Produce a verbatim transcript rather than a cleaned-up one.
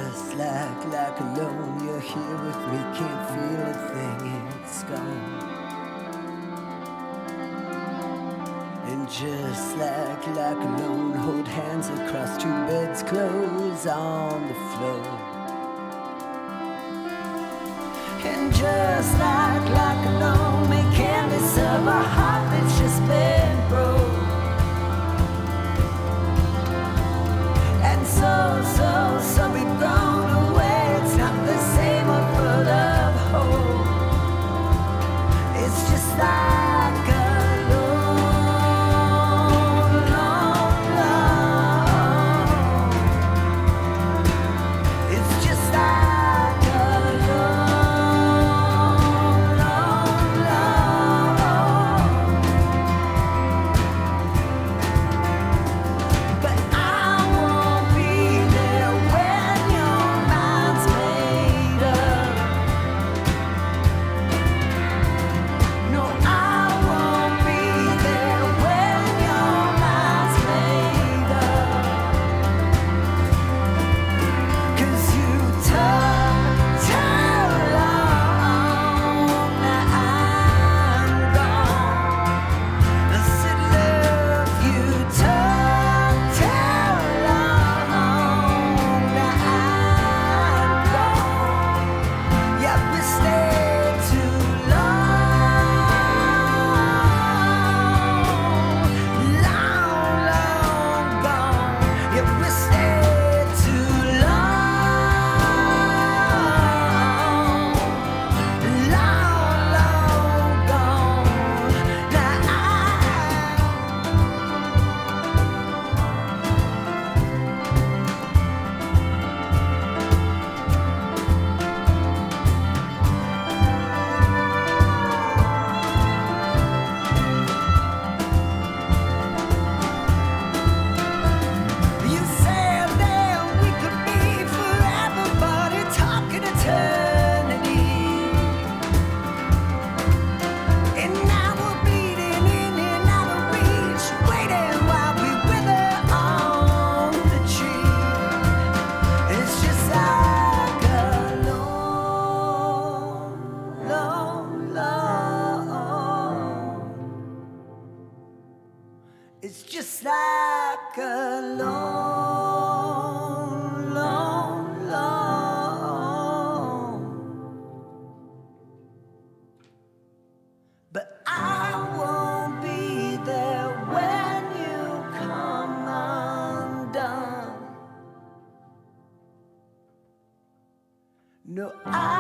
just like, like alone. You're here with me, can't feel a thing, it's gone. And just like, like alone, hold hands across two beds, clothes on the floor. And just like, like alone, make canvas of a heart that's just been broke. And so, so, so we've gone away. It's not the same or full of hope. It's just like alone, alone, alone. It's just like alone, alone, alone. But I won't be there when your mind's made up. No, I won't be there when your mind's made up. 'Cause you took too long. Now I'm gone. I said, love, you took too long. Now I'm gone. Yeah, we stayed too long. Long, long gone. Yeah, we stayed too long. Long, long gone. Now I You said that we could be forever, but it's talking eternity. And now we're bleeding in and out of reach, waiting while we wither on the tree. It's just like alone, alone, alone. It's just like alone, alone, alone. But I won't be there when you come undone. No, I